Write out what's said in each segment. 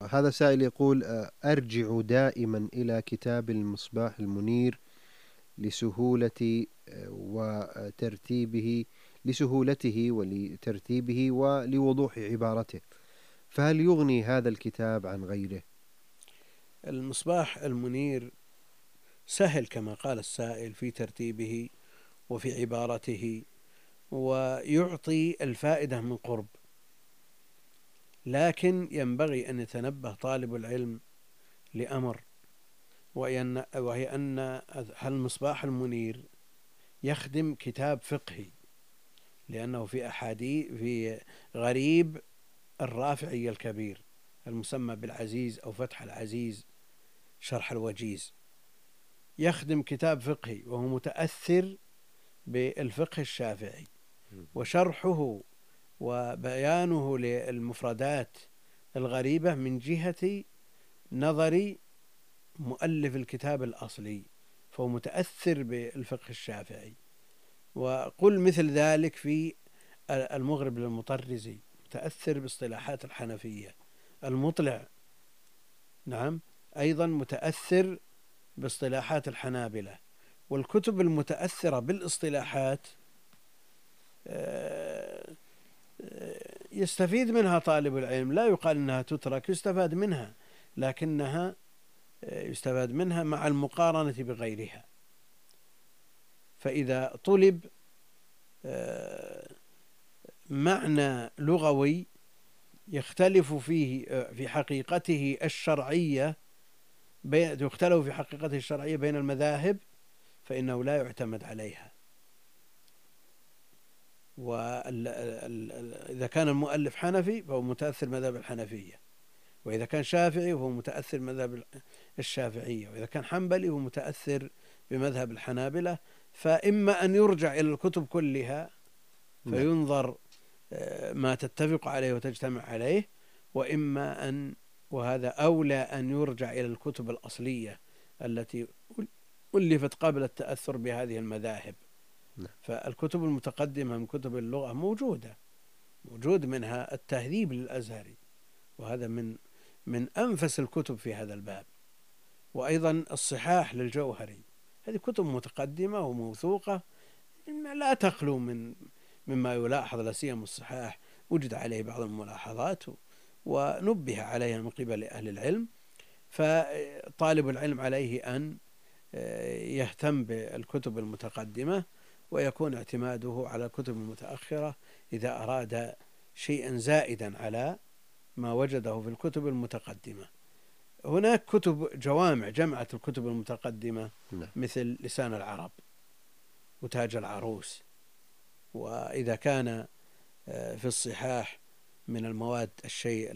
هذا سائل يقول أرجع دائما إلى كتاب المصباح المنير لسهولة وترتيبه لسهولته ولترتيبه ولوضوح عبارته، فهل يغني هذا الكتاب عن غيره؟ المصباح المنير سهل كما قال السائل في ترتيبه وفي عبارته، ويعطي الفائدة من قرب، لكن ينبغي أن يتنبه طالب العلم لأمر، وهي أن المصباح المنير يخدم كتاب فقهي، لأنه في غريب الرافعي الكبير المسمى بالعزيز أو فتح العزيز شرح الوجيز، يخدم كتاب فقهي وهو متأثر بالفقه الشافعي، وشرحه وبيانه للمفردات الغريبة من جهة نظر مؤلف الكتاب الأصلي، فهو متأثر بالفقه الشافعي. وقل مثل ذلك في المغرب للمطرزي، متأثر باصطلاحات الحنفية. المطلع نعم أيضا متأثر باصطلاحات الحنابلة. والكتب المتأثرة بالاصطلاحات يستفيد منها طالب العلم، لا يقال أنها تترك، يستفاد منها، لكنها يستفاد منها مع المقارنة بغيرها. فإذا طلب معنى لغوي يختلف فيه في حقيقته الشرعية بين المذاهب، فإنه لا يعتمد عليها. وإذا كان المؤلف حنفي فهو متأثر مذهب الحنفية، وإذا كان شافعي فهو متأثر مذهب الشافعية، وإذا كان حنبلي هو متأثر بمذهب الحنابلة. فإما أن يرجع إلى الكتب كلها فينظر ما تتفق عليه وتجتمع عليه، وإما أن، وهذا أولى، أن يرجع إلى الكتب الأصلية التي ألفت قبل التأثر بهذه المذاهب. فالكتب المتقدمة من كتب اللغة موجود منها التهذيب للأزهري، وهذا من أنفس الكتب في هذا الباب، وأيضا الصحاح للجوهري، هذه كتب متقدمة وموثوقة لا تخلو مما يلاحظ، لا سيما الصحاح وجد عليه بعض الملاحظات ونبه عليها من قبل أهل العلم. فطالب العلم عليه أن يهتم بالكتب المتقدمة، ويكون اعتماده على الكتب المتأخرة إذا أراد شيئا زائدا على ما وجده في الكتب المتقدمة. هناك كتب جوامع جمعت الكتب المتقدمة مثل لسان العرب وتاج العروس. وإذا كان في الصحاح من المواد الشيء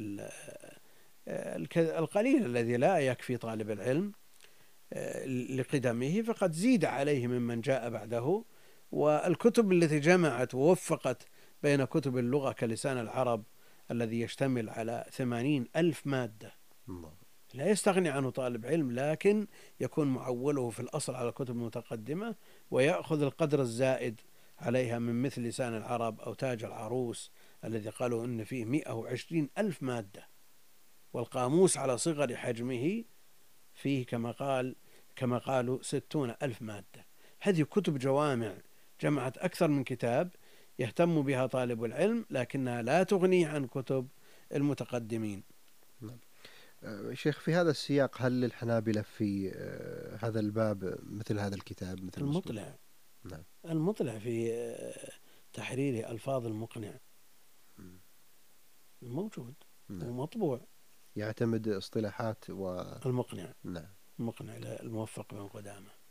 القليل الذي لا يكفي طالب العلم لقدمه، فقد زيد عليه ممن جاء بعده. والكتب التي جمعت ووفقت بين كتب اللغة كلسان العرب الذي يشتمل على 80,000 مادة لا يستغني عنه طالب علم، لكن يكون معوله في الأصل على كتب متقدمة، ويأخذ القدر الزائد عليها من مثل لسان العرب أو تاج العروس الذي قالوا إن فيه 120,000 مادة، والقاموس على صغر حجمه فيه كما قالوا 60,000 مادة. هذه كتب جوامع جمعت أكثر من كتاب يهتم بها طالب العلم، لكنها لا تغني عن كتب المتقدمين. شيخ، في هذا السياق هل للحنابلة في هذا الباب مثل هذا الكتاب مثل المطلع؟ نعم، المطلع في تحرير ألفاظ المقنع موجود ومطبوع، يعتمد اصطلاحات المقنع. نعم، المقنع الموفق بن قدامة.